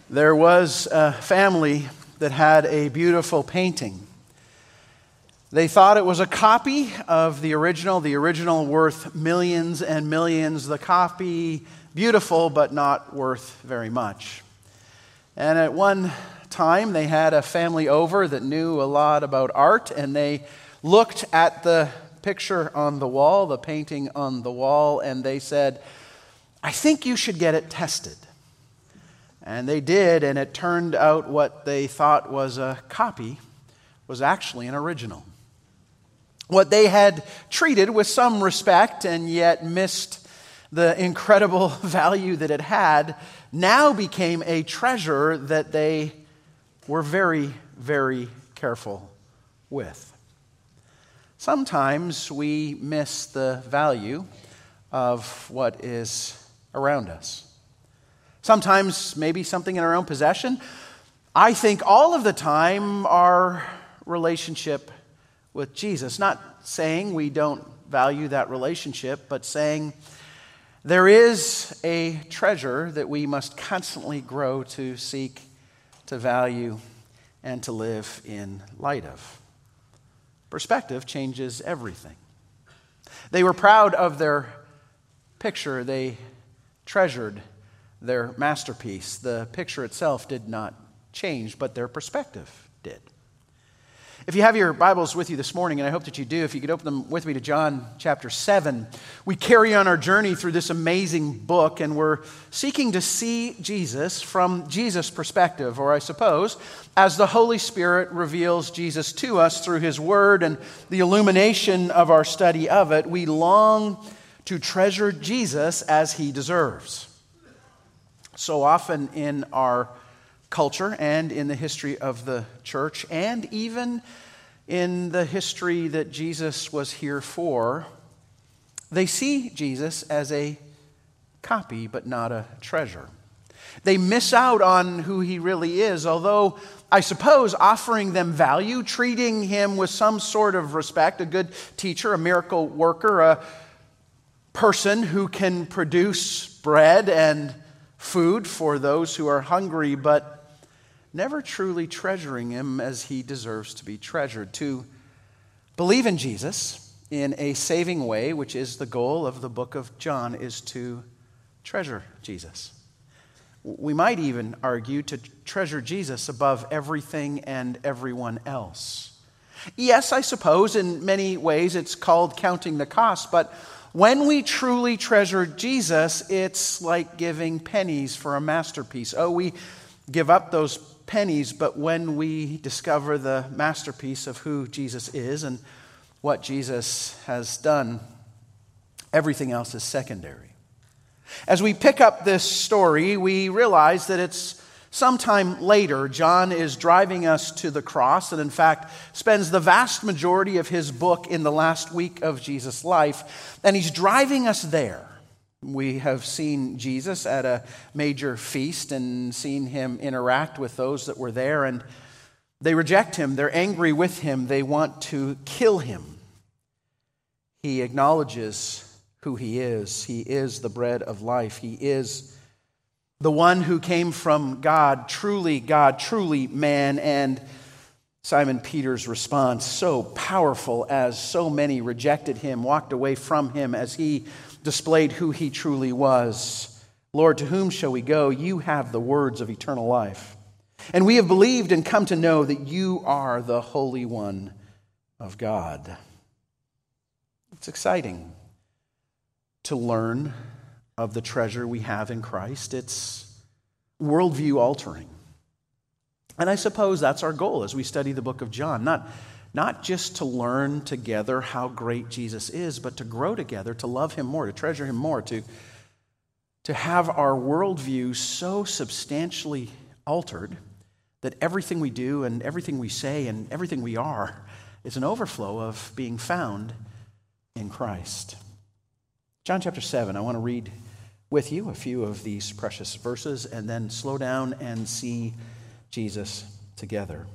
There was a family that had a beautiful painting. They thought it was a copy of the original worth millions and millions, the copy beautiful but not worth very much. And at one time they had a family over that knew a lot about art, and they looked at the picture on the wall, the painting on the wall, and they said, "I think you should get it tested." And they did, and it turned out what they thought was a copy was actually an original. What they had treated with some respect and yet missed the incredible value that it had now became a treasure that they were very, very careful with. Sometimes we miss the value of what is around us. Sometimes maybe something in our own possession. I think all of the time our relationship with Jesus. Not saying we don't value that relationship, but saying there is a treasure that we must constantly grow to seek, to value, and to live in light of. Perspective changes everything. They were proud of their picture. They treasured their masterpiece. The picture itself did not change, but their perspective did. If you have your Bibles with you this morning, and I hope that you do, if you could open them with me to John chapter 7, we carry on our journey through this amazing book, and we're seeking to see Jesus from Jesus' perspective, or I suppose, as the Holy Spirit reveals Jesus to us through His Word and the illumination of our study of it, we long to treasure Jesus as He deserves. So often in our culture and in the history of the church and even in the history that Jesus was here for, they see Jesus as a copy but not a treasure. They miss out on who He really is, although I suppose offering them value, treating Him with some sort of respect, a good teacher, a miracle worker, a person who can produce bread and food for those who are hungry, but never truly treasuring Him as He deserves to be treasured. To believe in Jesus in a saving way, which is the goal of the book of John, is to treasure Jesus. We might even argue to treasure Jesus above everything and everyone else. Yes, I suppose in many ways it's called counting the cost, but when we truly treasure Jesus, it's like giving pennies for a masterpiece. Oh, we give up those pennies, but when we discover the masterpiece of who Jesus is and what Jesus has done, everything else is secondary. As we pick up this story, we realize that it's sometime later. John is driving us to the cross and in fact spends the vast majority of his book in the last week of Jesus' life, and he's driving us there. We have seen Jesus at a major feast and seen Him interact with those that were there, and they reject Him. They're angry with Him. They want to kill Him. He acknowledges who He is. He is the bread of life. He is the one who came from God, truly man. And Simon Peter's response, so powerful as so many rejected Him, walked away from Him as He displayed who He truly was. Lord, to whom shall we go? You have the words of eternal life. And we have believed and come to know that You are the Holy One of God. It's exciting to learn of the treasure we have in Christ. It's worldview altering. And I suppose that's our goal as we study the book of John. Not just to learn together how great Jesus is, but to grow together, to love Him more, to treasure Him more, to have our worldview so substantially altered that everything we do and everything we say and everything we are is an overflow of being found in Christ. John chapter 7, I want to read with you a few of these precious verses and then slow down and see Jesus together.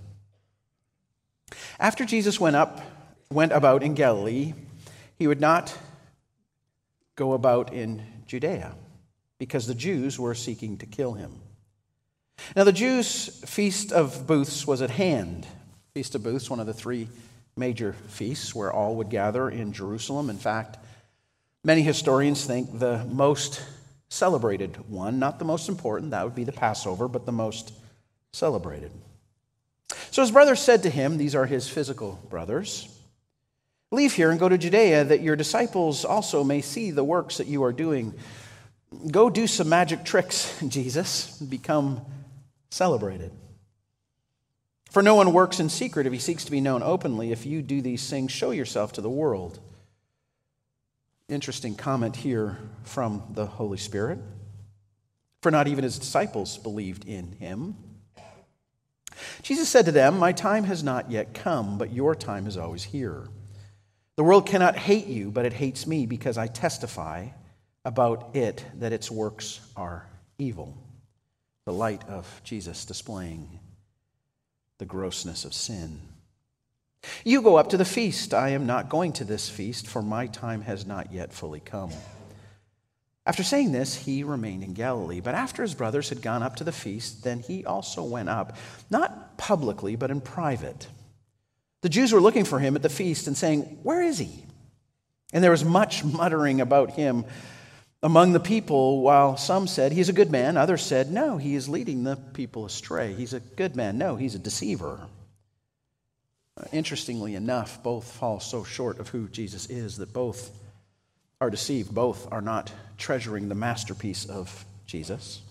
After Jesus went about in Galilee, He would not go about in Judea, because the Jews were seeking to kill Him. Now the Jews' Feast of Booths was at hand. Feast of Booths, one of the three major feasts where all would gather in Jerusalem. In fact, many historians think the most celebrated one, not the most important, that would be the Passover, but the most celebrated. So his brothers said to him, these are his physical brothers, "Leave here and go to Judea, that your disciples also may see the works that you are doing. Go do some magic tricks, Jesus, and become celebrated. For no one works in secret if he seeks to be known openly. If you do these things, show yourself to the world." Interesting comment here from the Holy Spirit. For not even his disciples believed in him. Jesus said to them, "My time has not yet come, but your time is always here. The world cannot hate you, but it hates me because I testify about it that its works are evil." The light of Jesus displaying the grossness of sin. "You go up to the feast. I am not going to this feast, for my time has not yet fully come." After saying this, he remained in Galilee. But after his brothers had gone up to the feast, then he also went up, not publicly, but in private. The Jews were looking for him at the feast and saying, "Where is he?" And there was much muttering about him among the people, while some said, "He's a good man." Others said, "No, he is leading the people astray. He's a good man." No, he's a deceiver. Interestingly enough, both fall so short of who Jesus is that both are deceived. Both are not treasuring the masterpiece of Jesus.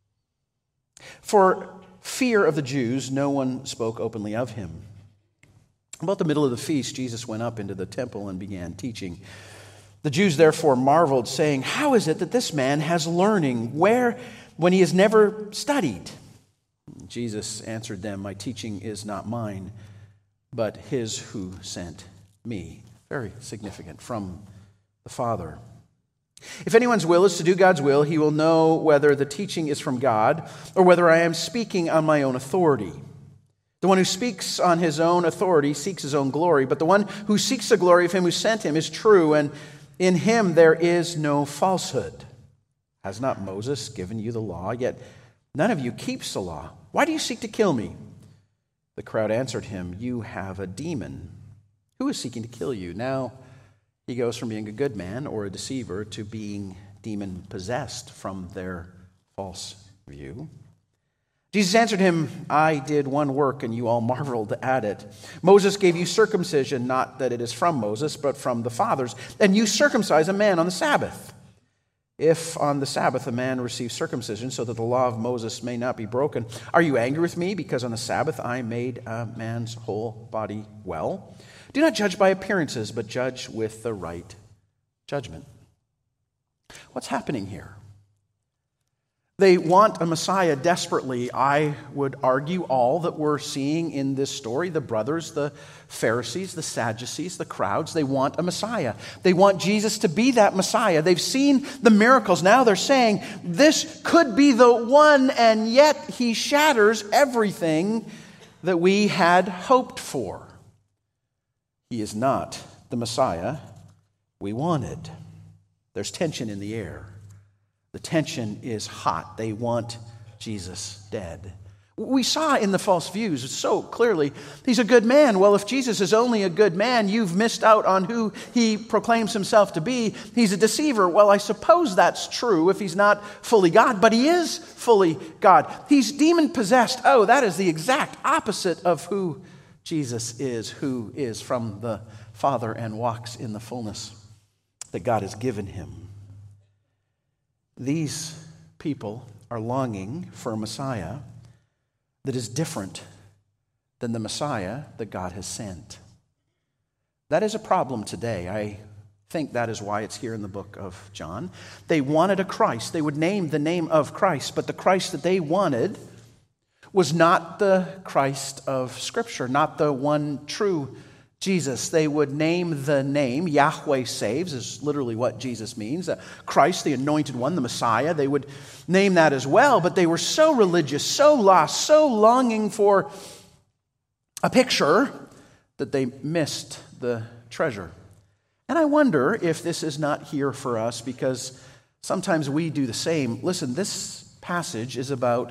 For fear of the Jews, no one spoke openly of him. About the middle of the feast, Jesus went up into the temple and began teaching. The Jews therefore marveled, saying, "How is it that this man has learning when he has never studied?" Jesus answered them, "My teaching is not mine, but his who sent me." Very significant from the Father. If anyone's will is to do God's will, he will know whether the teaching is from God or whether I am speaking on my own authority. The one who speaks on his own authority seeks his own glory, but the one who seeks the glory of him who sent him is true, and in him there is no falsehood. Has not Moses given you the law? Yet none of you keeps the law. Why do you seek to kill me? The crowd answered him, "You have a demon. Who is seeking to kill you?" Now he goes from being a good man or a deceiver to being demon-possessed from their false view. Jesus answered him, "I did one work, and you all marveled at it. Moses gave you circumcision, not that it is from Moses, but from the fathers, and you circumcise a man on the Sabbath. If on the Sabbath a man receives circumcision so that the law of Moses may not be broken, are you angry with me because on the Sabbath I made a man's whole body well? Do not judge by appearances, but judge with the right judgment." What's happening here? They want a Messiah desperately. I would argue all that we're seeing in this story, the brothers, the Pharisees, the Sadducees, the crowds, they want a Messiah. They want Jesus to be that Messiah. They've seen the miracles. Now they're saying, this could be the one, and yet he shatters everything that we had hoped for. He is not the Messiah we wanted. There's tension in the air. The tension is hot. They want Jesus dead. We saw in the false views so clearly, he's a good man. Well, if Jesus is only a good man, you've missed out on who he proclaims himself to be. He's a deceiver. Well, I suppose that's true if he's not fully God, but he is fully God. He's demon-possessed. Oh, that is the exact opposite of who Jesus is, who is from the Father and walks in the fullness that God has given him. These people are longing for a Messiah that is different than the Messiah that God has sent. That is a problem today. I think that is why it's here in the book of John. They wanted a Christ. They would name the name of Christ, but the Christ that they wanted was not the Christ of Scripture, not the one true Jesus. They would name the name, Yahweh saves, is literally what Jesus means. Christ, the anointed one, the Messiah. They would name that as well, but they were so religious, so lost, so longing for a picture that they missed the treasure. And I wonder if this is not here for us, because sometimes we do the same. Listen, this passage is about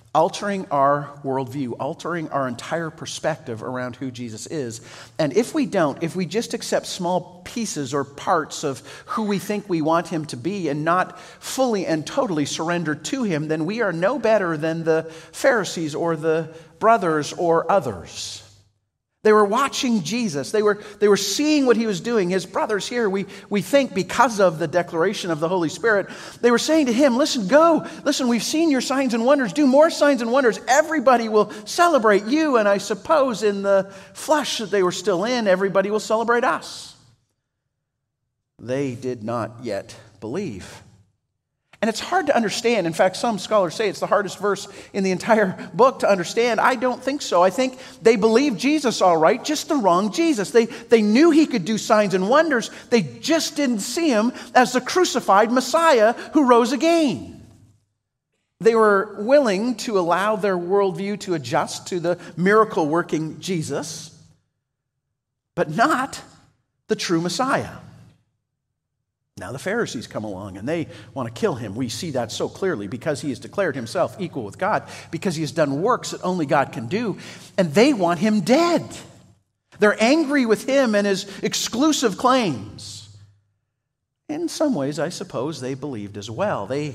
altering our worldview, altering our entire perspective around who Jesus is. And if we don't, if we just accept small pieces or parts of who we think we want him to be and not fully and totally surrender to him, then we are no better than the Pharisees or the brothers or others. They were watching Jesus. They were seeing what he was doing. His brothers here, we think because of the declaration of the Holy Spirit, they were saying to him, listen, go. Listen, we've seen your signs and wonders. Do more signs and wonders. Everybody will celebrate you. And I suppose in the flesh that they were still in, everybody will celebrate us. They did not yet believe. And it's hard to understand. In fact, some scholars say it's the hardest verse in the entire book to understand. I don't think so. I think they believed Jesus all right, just the wrong Jesus. They knew he could do signs and wonders. They just didn't see him as the crucified Messiah who rose again. They were willing to allow their worldview to adjust to the miracle-working Jesus, but not the true Messiah. Now the Pharisees come along and they want to kill him. We see that so clearly because he has declared himself equal with God, because he has done works that only God can do, and they want him dead. They're angry with him and his exclusive claims. In some ways, I suppose they believed as well. They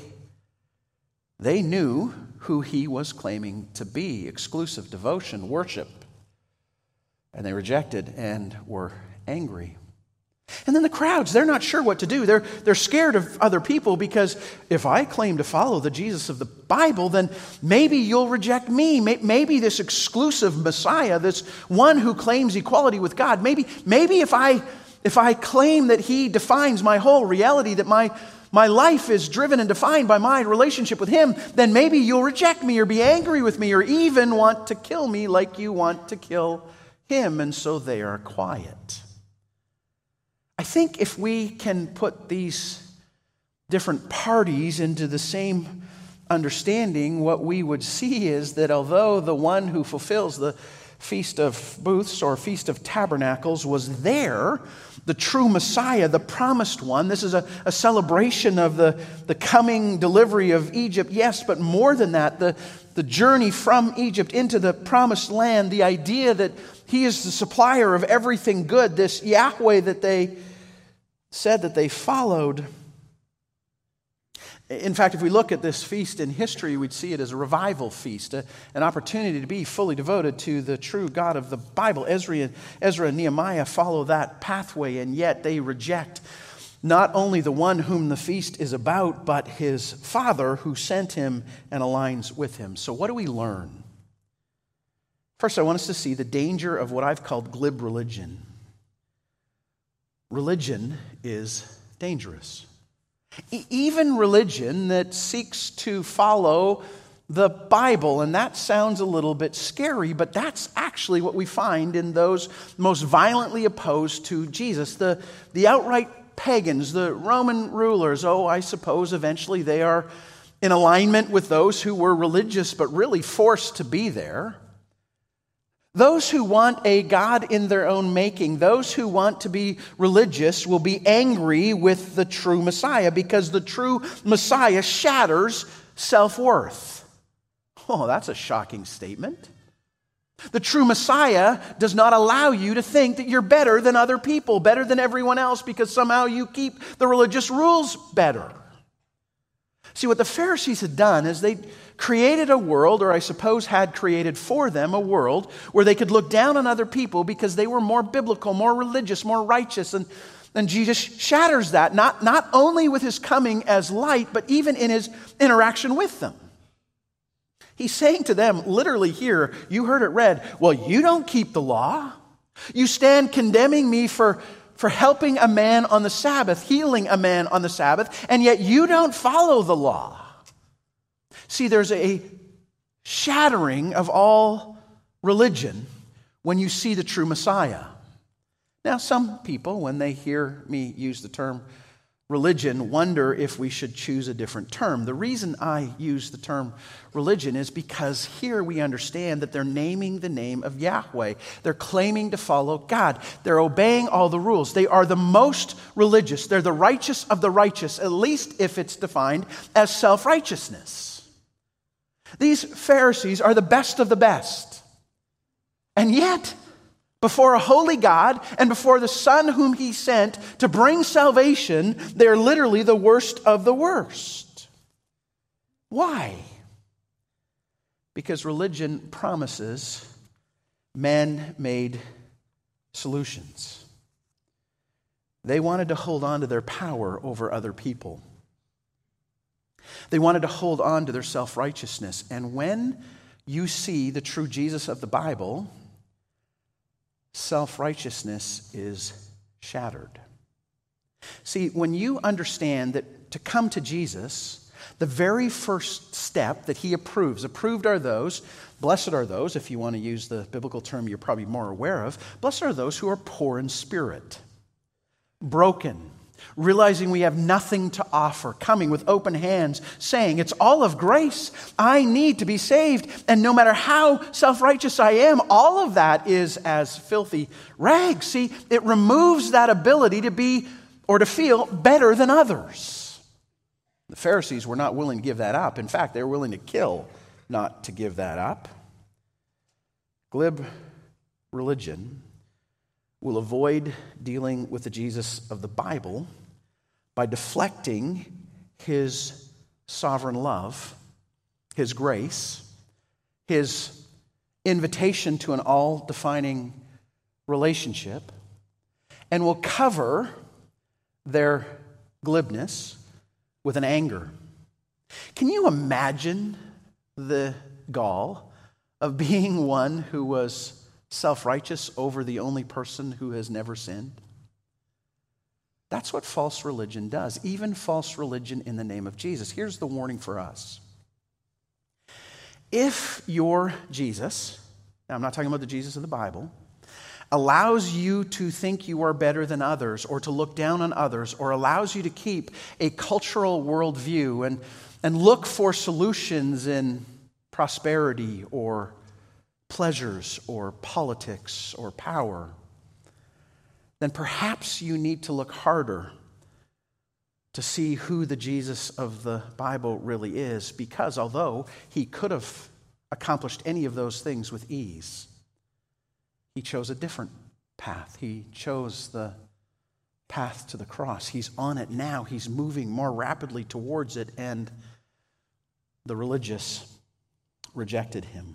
knew who he was claiming to be: exclusive devotion, worship. And they rejected and were angry. And then the crowds, they're not sure what to do. They're scared of other people because if I claim to follow the Jesus of the Bible, then maybe you'll reject me. Maybe this exclusive Messiah, this one who claims equality with God, maybe if I claim that he defines my whole reality, that my life is driven and defined by my relationship with him, then maybe you'll reject me or be angry with me or even want to kill me like you want to kill him. And so they are quiet. I think if we can put these different parties into the same understanding, what we would see is that although the one who fulfills the Feast of Booths or Feast of Tabernacles was there, the true Messiah, the promised one, this is a celebration of the coming delivery of Egypt, yes, but more than that, the journey from Egypt into the promised land, the idea that he is the supplier of everything good, this Yahweh that they said that they followed. In fact, if we look at this feast in history, we'd see it as a revival feast, an opportunity to be fully devoted to the true God of the Bible. Ezra and Nehemiah follow that pathway, and yet they reject not only the one whom the feast is about, but his Father who sent him and aligns with him. So what do we learn? First, I want us to see the danger of what I've called glib religion. Religion is dangerous. Even religion that seeks to follow the Bible, and that sounds a little bit scary, but that's actually what we find in those most violently opposed to Jesus. The outright pagans, the Roman rulers, I suppose eventually they are in alignment with those who were religious but really forced to be there. Those who want a God in their own making, those who want to be religious, will be angry with the true Messiah because the true Messiah shatters self-worth. Oh, that's a shocking statement. The true Messiah does not allow you to think that you're better than other people, better than everyone else, because somehow you keep the religious rules better. See, what the Pharisees had done is they created a world, or I suppose had created for them a world, where they could look down on other people because they were more biblical, more religious, more righteous. And Jesus shatters that, not only with his coming as light, but even in his interaction with them. He's saying to them, literally here, you heard it read, well, you don't keep the law. You stand condemning me for helping a man on the Sabbath, healing a man on the Sabbath, and yet you don't follow the law. See, there's a shattering of all religion when you see the true Messiah. Now, some people, when they hear me use the term religion, wonder if we should choose a different term. The reason I use the term religion is because here we understand that they're naming the name of Yahweh. They're claiming to follow God. They're obeying all the rules. They are the most religious. They're the righteous of the righteous, at least if it's defined as self-righteousness. These Pharisees are the best of the best. And yet, before a holy God and before the Son whom He sent to bring salvation, they're literally the worst of the worst. Why? Because religion promises man-made solutions. They wanted to hold on to their power over other people. They wanted to hold on to their self-righteousness. And when you see the true Jesus of the Bible, self-righteousness is shattered. See, when you understand that to come to Jesus, the very first step that He approves, approved are those, blessed are those, if you want to use the biblical term you're probably more aware of, blessed are those who are poor in spirit, broken, realizing we have nothing to offer, coming with open hands, saying, it's all of grace. I need to be saved. And no matter how self-righteous I am, all of that is as filthy rags. See, it removes that ability to be or to feel better than others. The Pharisees were not willing to give that up. In fact, they were willing to kill not to give that up. Glib religion will avoid dealing with the Jesus of the Bible by deflecting His sovereign love, His grace, His invitation to an all-defining relationship, and will cover their glibness with an anger. Can you imagine the gall of being one who was self-righteous over the only person who has never sinned? That's what false religion does, even false religion in the name of Jesus. Here's the warning for us. If your Jesus, now I'm not talking about the Jesus of the Bible, allows you to think you are better than others or to look down on others or allows you to keep a cultural worldview and look for solutions in prosperity or pleasures or politics or power, then perhaps you need to look harder to see who the Jesus of the Bible really is, because although He could have accomplished any of those things with ease, He chose a different path. He chose the path to the cross. He's on it now. He's moving more rapidly towards it, and the religious rejected Him.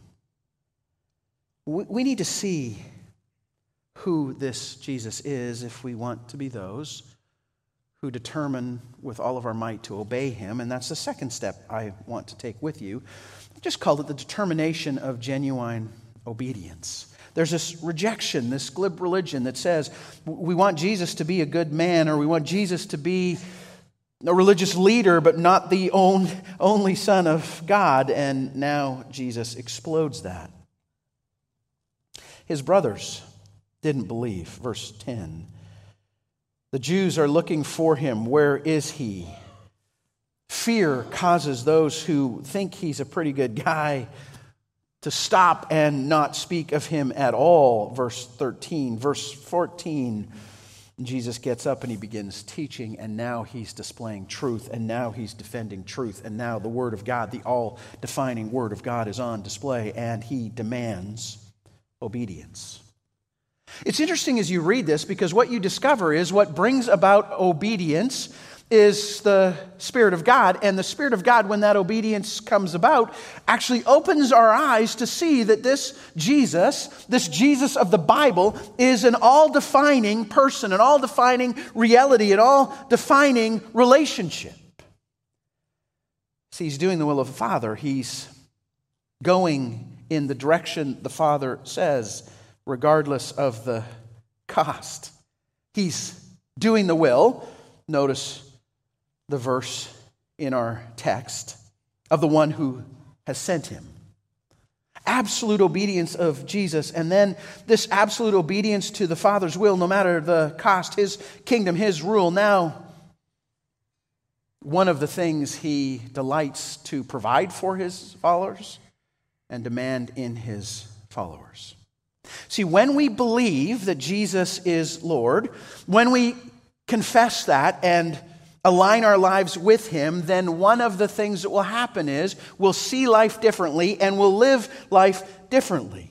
We need to see who this Jesus is if we want to be those who determine with all of our might to obey Him. And that's the second step I want to take with you. I just called it the determination of genuine obedience. There's this rejection, this glib religion that says we want Jesus to be a good man, or we want Jesus to be a religious leader, but not the only Son of God. And now Jesus explodes that. His brothers didn't believe. Verse 10. The Jews are looking for Him. Where is He? Fear causes those who think He's a pretty good guy to stop and not speak of Him at all. Verse 13. Verse 14. Jesus gets up and He begins teaching, and now He's displaying truth, and now He's defending truth, and now the Word of God, the all-defining Word of God, is on display, and He demands obedience. It's interesting as you read this, because what you discover is what brings about obedience is the Spirit of God. And the Spirit of God, when that obedience comes about, actually opens our eyes to see that this Jesus of the Bible, is an all-defining person, an all-defining reality, an all-defining relationship. See, He's doing the will of the Father. He's going in the direction the Father says, regardless of the cost. He's doing the will. Notice the verse in our text of the one who has sent Him. Absolute obedience of Jesus, and then this absolute obedience to the Father's will, no matter the cost, His kingdom, His rule. Now, one of the things He delights to provide for His followers and demand in His followers. See, when we believe that Jesus is Lord, when we confess that and align our lives with him, then one of the things that will happen is we'll see life differently and we'll live life differently.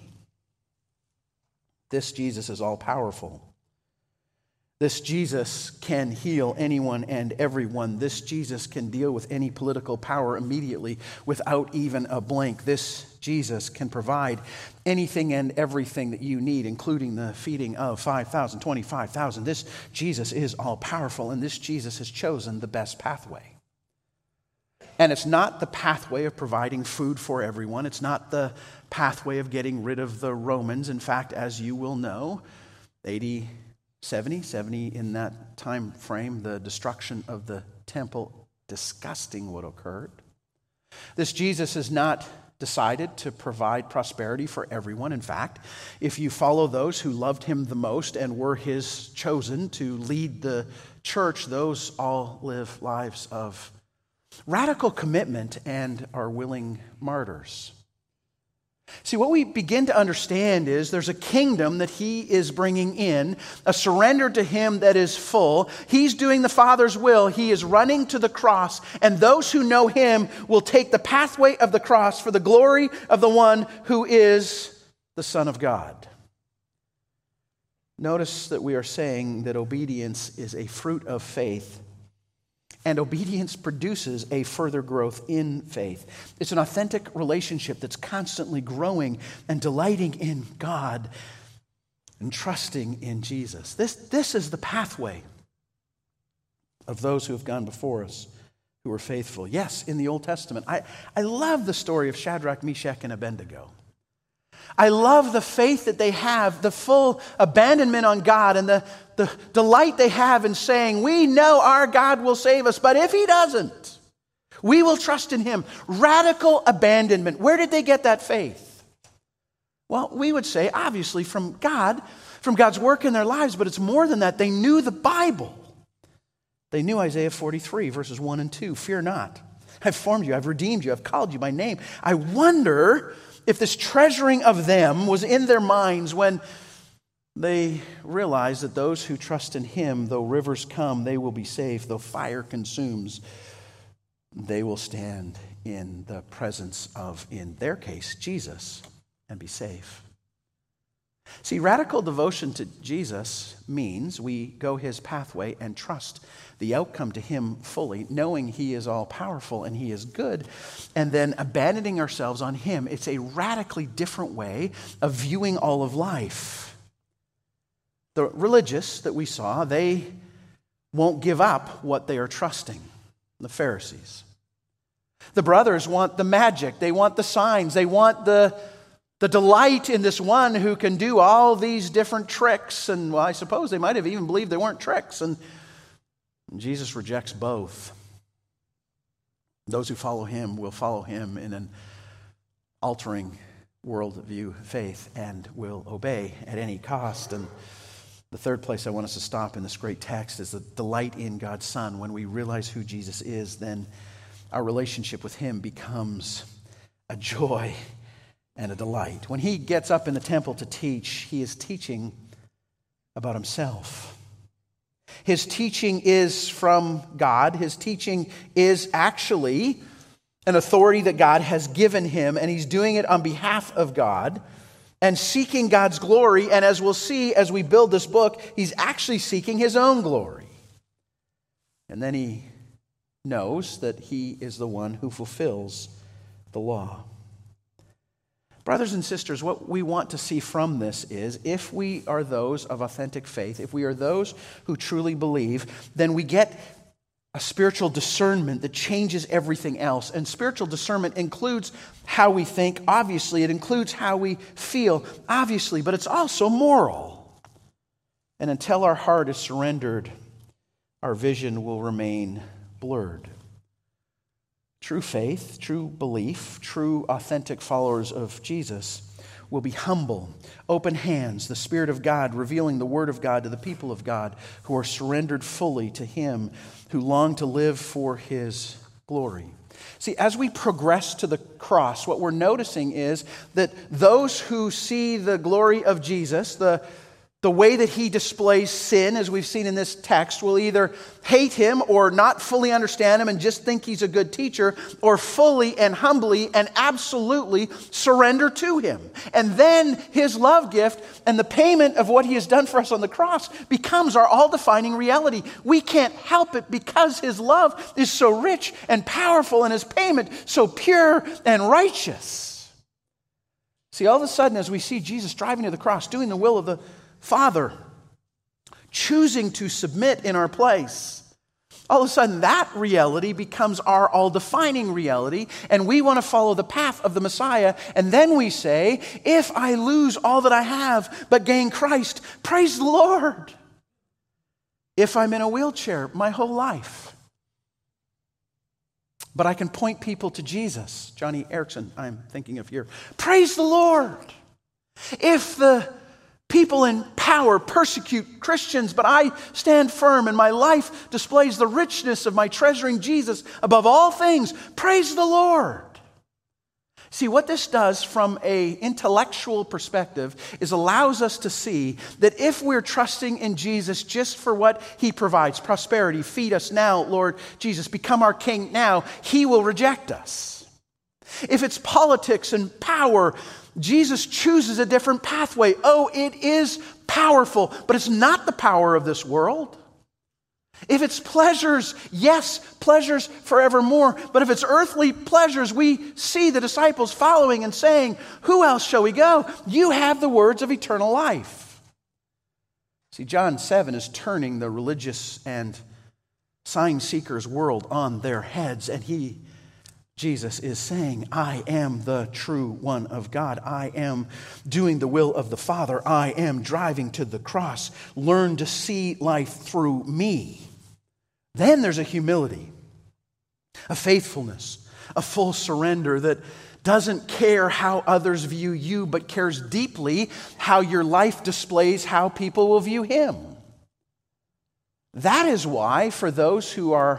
This Jesus is all powerful. This Jesus can heal anyone and everyone. This Jesus can deal with any political power immediately without even a blink. This Jesus can provide anything and everything that you need, including the feeding of 5,000, 25,000. This Jesus is all powerful, and this Jesus has chosen the best pathway. And it's not the pathway of providing food for everyone. It's not the pathway of getting rid of the Romans. In fact, as you will know, 70 in that time frame, the destruction of the temple, disgusting what occurred. This Jesus has not decided to provide prosperity for everyone. In fact, if you follow those who loved him the most and were his chosen to lead the church, those all live lives of radical commitment and are willing martyrs. See, what we begin to understand is there's a kingdom that he is bringing in, a surrender to him that is full. He's doing the Father's will. He is running to the cross, and those who know him will take the pathway of the cross for the glory of the one who is the Son of God. Notice that we are saying that obedience is a fruit of faith, and obedience produces a further growth in faith. It's an authentic relationship that's constantly growing and delighting in God and trusting in Jesus. This is the pathway of those who have gone before us, who are faithful. Yes, in the Old Testament. I love the story of Shadrach, Meshach, and Abednego. I love the faith that they have, the full abandonment on God, and the delight they have in saying, we know our God will save us, but if he doesn't, we will trust in him. Radical abandonment. Where did they get that faith? Well, we would say, obviously, from God, from God's work in their lives, but it's more than that. They knew the Bible. They knew Isaiah 43, verses 1 and 2. Fear not. I've formed you. I've redeemed you. I've called you by name. I wonder if this treasuring of them was in their minds when they realized that those who trust in him, though rivers come, they will be safe. Though fire consumes, they will stand in the presence of, in their case, Jesus, and be safe. See, radical devotion to Jesus means we go his pathway and trust the outcome to him fully, knowing he is all powerful and he is good, and then abandoning ourselves on him. It's a radically different way of viewing all of life. The religious that we saw, they won't give up what they are trusting, the Pharisees. The brothers want the magic, they want the signs, they want the delight in this one who can do all these different tricks. And well, I suppose they might have even believed they weren't tricks. And Jesus rejects both. Those who follow him will follow him in an altering worldview faith and will obey at any cost. And the third place I want us to stop in this great text is the delight in God's Son. When we realize who Jesus is, then our relationship with him becomes a joy and a delight. When he gets up in the temple to teach, he is teaching about himself. His teaching is from God. His teaching is actually an authority that God has given him, and he's doing it on behalf of God and seeking God's glory. And as we'll see as we build this book, he's actually seeking his own glory. And then he knows that he is the one who fulfills the law. Brothers and sisters, what we want to see from this is if we are those of authentic faith, if we are those who truly believe, then we get a spiritual discernment that changes everything else. And spiritual discernment includes how we think, obviously. It includes how we feel, obviously. But it's also moral. And until our heart is surrendered, our vision will remain blurred. True faith, true belief, true authentic followers of Jesus will be humble, open hands, the Spirit of God revealing the Word of God to the people of God who are surrendered fully to him, who long to live for his glory. See, as we progress to the cross, what we're noticing is that those who see the glory of Jesus, the the way that he displays sin, as we've seen in this text, will either hate him or not fully understand him and just think he's a good teacher, or fully and humbly and absolutely surrender to him. And then his love gift and the payment of what he has done for us on the cross becomes our all-defining reality. We can't help it because his love is so rich and powerful and his payment so pure and righteous. See, all of a sudden, as we see Jesus driving to the cross, doing the will of the Father, choosing to submit in our place, all of a sudden that reality becomes our all-defining reality, and we want to follow the path of the Messiah. And then we say, if I lose all that I have but gain Christ, praise the Lord. If I'm in a wheelchair my whole life, but I can point people to Jesus, Johnny Erickson, I'm thinking of here, praise the Lord. If the people in power persecute Christians, but I stand firm and my life displays the richness of my treasuring Jesus above all things, praise the Lord. See, what this does from an intellectual perspective is allows us to see that if we're trusting in Jesus just for what he provides, prosperity, feed us now, Lord Jesus, become our King now, he will reject us. If it's politics and power, Jesus chooses a different pathway. Oh, it is powerful, but it's not the power of this world. If it's pleasures, yes, pleasures forevermore. But if it's earthly pleasures, we see the disciples following and saying, who else shall we go? You have the words of eternal life. See, John 7 is turning the religious and sign seekers world on their heads, and Jesus is saying, I am the true one of God. I am doing the will of the Father. I am driving to the cross. Learn to see life through me. Then there's a humility, a faithfulness, a full surrender that doesn't care how others view you, but cares deeply how your life displays how people will view him. That is why for those who are,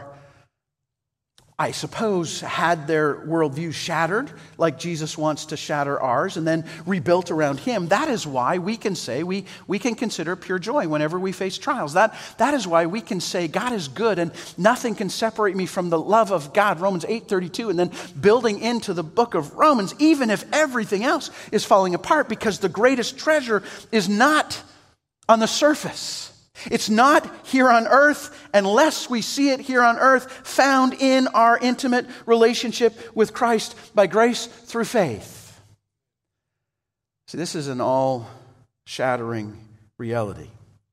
I suppose, had their worldview shattered, like Jesus wants to shatter ours, and then rebuilt around him, that is why we can say, we can consider pure joy whenever we face trials. That is why we can say, God is good, and nothing can separate me from the love of God, Romans 8:32, and then building into the book of Romans, even if everything else is falling apart, because the greatest treasure is not on the surface. It's not here on earth unless we see it here on earth, found in our intimate relationship with Christ by grace through faith. See, this is an all-shattering reality.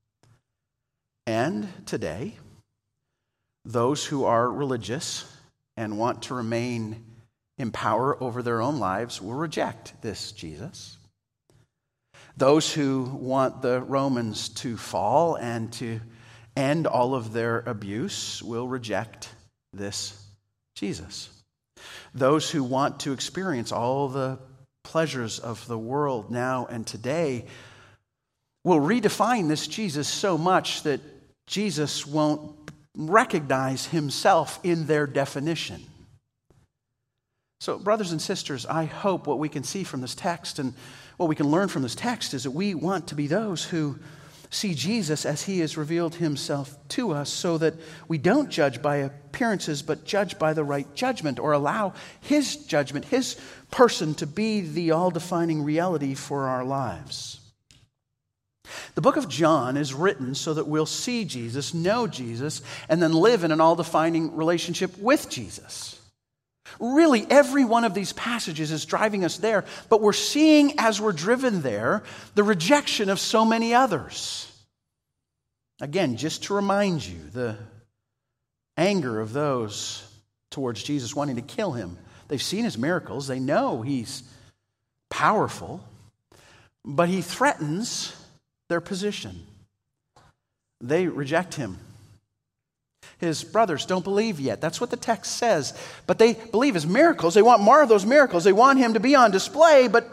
And today, those who are religious and want to remain in power over their own lives will reject this Jesus. Those who want the Romans to fall and to end all of their abuse will reject this Jesus. Those who want to experience all the pleasures of the world now and today will redefine this Jesus so much that Jesus won't recognize himself in their definition. So, brothers and sisters, I hope what we can see from this text and what we can learn from this text is that we want to be those who see Jesus as he has revealed himself to us, so that we don't judge by appearances, but judge by the right judgment, or allow his judgment, his person, to be the all-defining reality for our lives. The book of John is written so that we'll see Jesus, know Jesus, and then live in an all-defining relationship with Jesus. Really, every one of these passages is driving us there, but we're seeing as we're driven there the rejection of so many others. Again, just to remind you, the anger of those towards Jesus wanting to kill him. They've seen his miracles, they know he's powerful, but he threatens their position. They reject him. His brothers don't believe yet. That's what the text says. But they believe his miracles. They want more of those miracles. They want him to be on display, but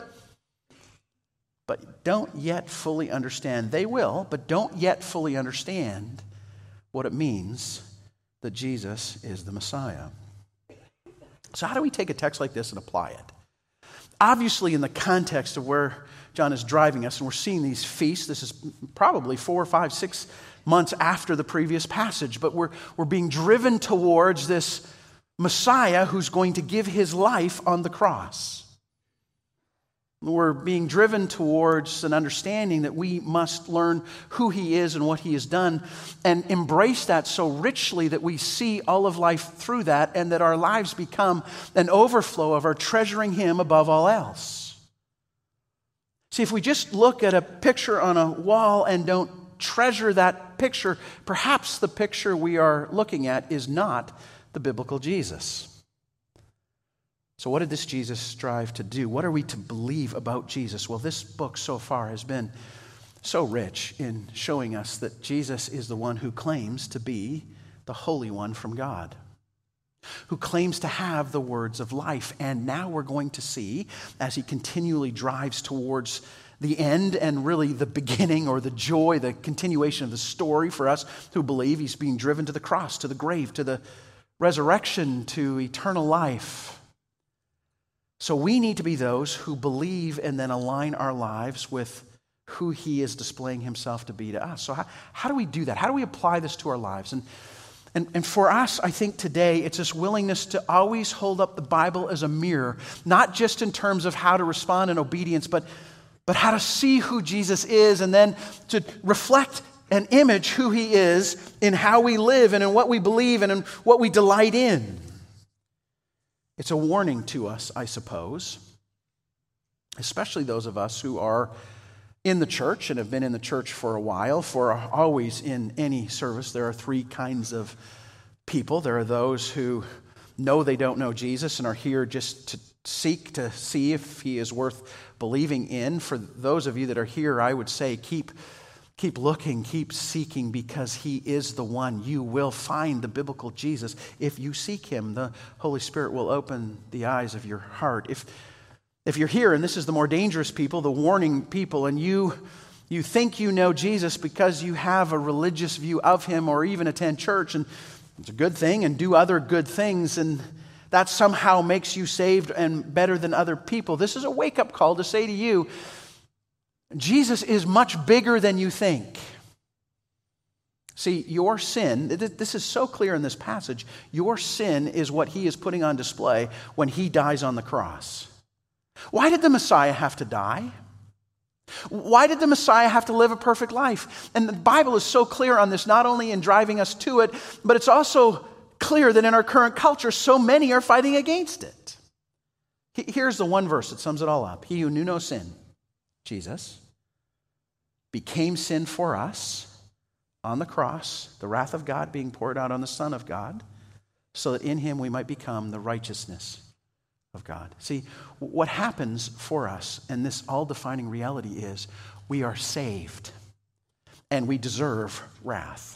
don't yet fully understand. They will, but don't yet fully understand what it means that Jesus is the Messiah. So how do we take a text like this and apply it? Obviously, in the context of where John is driving us, and we're seeing these feasts. This is probably 4, 5, 6 months after the previous passage, but we're being driven towards this Messiah who's going to give his life on the cross. We're being driven towards an understanding that we must learn who he is and what he has done and embrace that so richly that we see all of life through that, and that our lives become an overflow of our treasuring him above all else. See, if we just look at a picture on a wall and don't treasure that picture, perhaps the picture we are looking at is not the biblical Jesus. So what did this Jesus strive to do? What are we to believe about Jesus? Well, this book so far has been so rich in showing us that Jesus is the one who claims to be the Holy One from God, who claims to have the words of life. And now we're going to see, as he continually drives towards the end and really the beginning or the joy, the continuation of the story for us who believe, he's being driven to the cross, to the grave, to the resurrection, to eternal life. So we need to be those who believe and then align our lives with who he is displaying himself to be to us. So how do we do that? How do we apply this to our lives? And for us, I think today, it's this willingness to always hold up the Bible as a mirror, not just in terms of how to respond in obedience, but how to see who Jesus is, and then to reflect and image who he is in how we live and in what we believe and in what we delight in. It's a warning to us, I suppose, especially those of us who are in the church and have been in the church for a while. For always in any service, there are 3 kinds of people. There are those who know they don't know Jesus and are here just to seek to see if he is worth believing in. For those of you that are here, I would say keep looking, keep seeking, because he is the one. You will find the biblical Jesus. If you seek him, the Holy Spirit will open the eyes of your heart. If you're here, and this is the more dangerous people, the warning people, and you think you know Jesus because you have a religious view of him or even attend church, and it's a good thing, and do other good things, and that somehow makes you saved and better than other people. This is a wake-up call to say to you, Jesus is much bigger than you think. See, your sin, this is so clear in this passage, your sin is what he is putting on display when he dies on the cross. Why did the Messiah have to die? Why did the Messiah have to live a perfect life? And the Bible is so clear on this, not only in driving us to it, but it's also clear that in our current culture, so many are fighting against it. Here's the one verse that sums it all up. He who knew no sin, Jesus, became sin for us on the cross, the wrath of God being poured out on the Son of God, so that in him we might become the righteousness of God. See, what happens for us, and this all-defining reality is, we are saved, and we deserve wrath.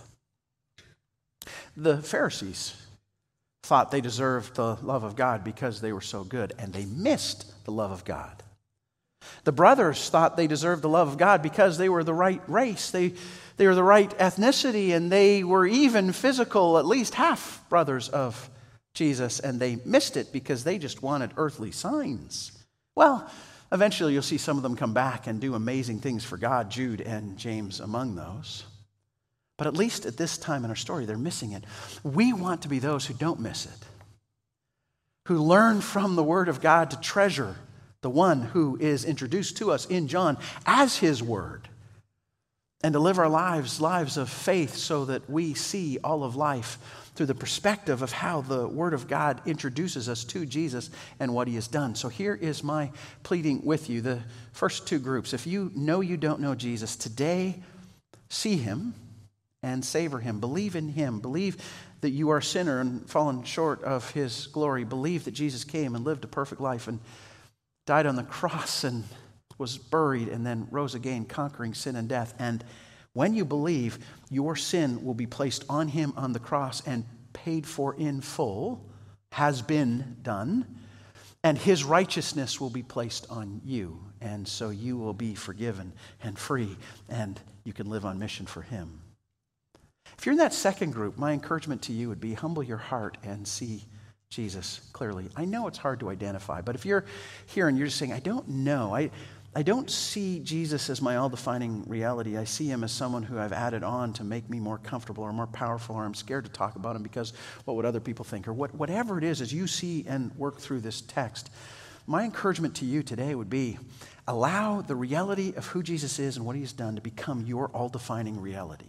The Pharisees thought they deserved the love of God because they were so good, and they missed the love of God. The brothers thought they deserved the love of God because they were the right race. They were the right ethnicity, and they were even physical, at least half brothers of Jesus, and they missed it because they just wanted earthly signs. Well, eventually you'll see some of them come back and do amazing things for God, Jude and James among those. But at least at this time in our story, they're missing it. We want to be those who don't miss it, who learn from the Word of God to treasure the one who is introduced to us in John as his Word, and to live our lives of faith so that we see all of life through the perspective of how the Word of God introduces us to Jesus and what he has done. So here is my pleading with you. The first 2 groups, if you know you don't know Jesus, today see him and savor him. Believe in him. Believe that you are a sinner and fallen short of his glory. Believe that Jesus came and lived a perfect life and died on the cross and was buried and then rose again, conquering sin and death. And when you believe, your sin will be placed on him on the cross and paid for in full, has been done, and his righteousness will be placed on you. And so you will be forgiven and free, and you can live on mission for him. If you're in that second group, my encouragement to you would be humble your heart and see Jesus clearly. I know it's hard to identify, but if you're here and you're just saying, I don't know, I don't see Jesus as my all-defining reality. I see him as someone who I've added on to make me more comfortable or more powerful, or I'm scared to talk about him because what would other people think? Or whatever it is, as you see and work through this text, my encouragement to you today would be, allow the reality of who Jesus is and what he's done to become your all-defining reality.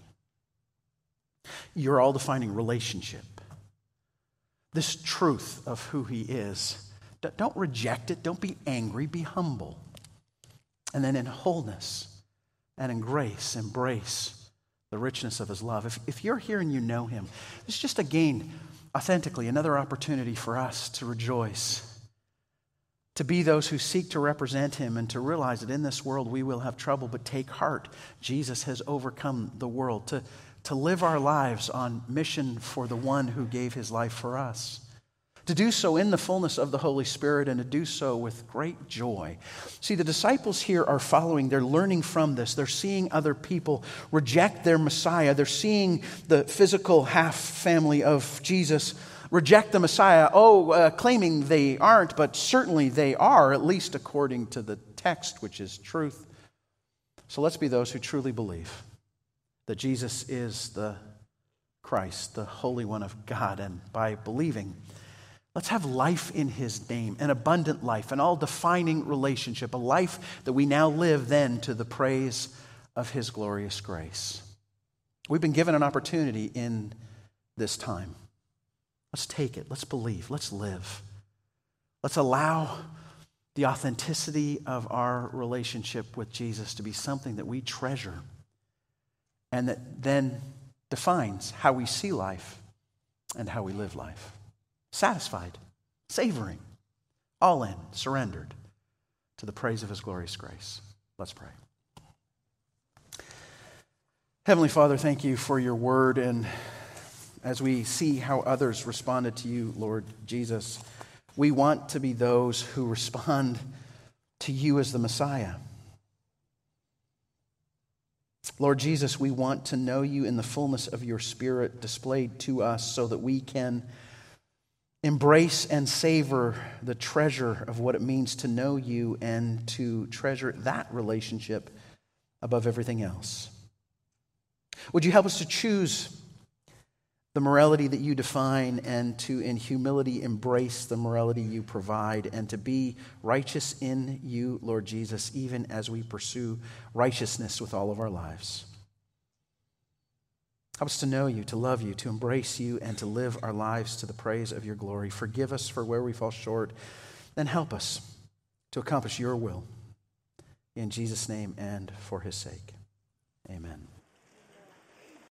Your all-defining relationship. This truth of who he is. Don't reject it. Don't be angry. Be humble. And then in wholeness and in grace, embrace the richness of his love. If you're here and you know him, it's just again, authentically, another opportunity for us to rejoice, to be those who seek to represent him and to realize that in this world we will have trouble, but take heart. Jesus has overcome the world. To live our lives on mission for the one who gave his life for us. To do so in the fullness of the Holy Spirit and to do so with great joy. See, the disciples here are following, they're learning from this. They're seeing other people reject their Messiah. They're seeing the physical half family of Jesus reject the Messiah, claiming they aren't, but certainly they are, at least according to the text, which is truth. So let's be those who truly believe that Jesus is the Christ, the Holy One of God, and by believing, let's have life in his name, an abundant life, an all-defining relationship, a life that we now live then to the praise of his glorious grace. We've been given an opportunity in this time. Let's take it. Let's believe. Let's live. Let's allow the authenticity of our relationship with Jesus to be something that we treasure and that then defines how we see life and how we live life. Satisfied, savoring, all in, surrendered to the praise of his glorious grace. Let's pray. Heavenly Father, thank you for your word, and as we see how others responded to you, Lord Jesus, we want to be those who respond to you as the Messiah. Lord Jesus, we want to know you in the fullness of your Spirit displayed to us so that we can embrace and savor the treasure of what it means to know you and to treasure that relationship above everything else. Would you help us to choose the morality that you define and to, in humility, embrace the morality you provide and to be righteous in you, Lord Jesus, even as we pursue righteousness with all of our lives. Help us to know you, to love you, to embrace you, and to live our lives to the praise of your glory. Forgive us for where we fall short, then help us to accomplish your will. In Jesus' name and for his sake. Amen.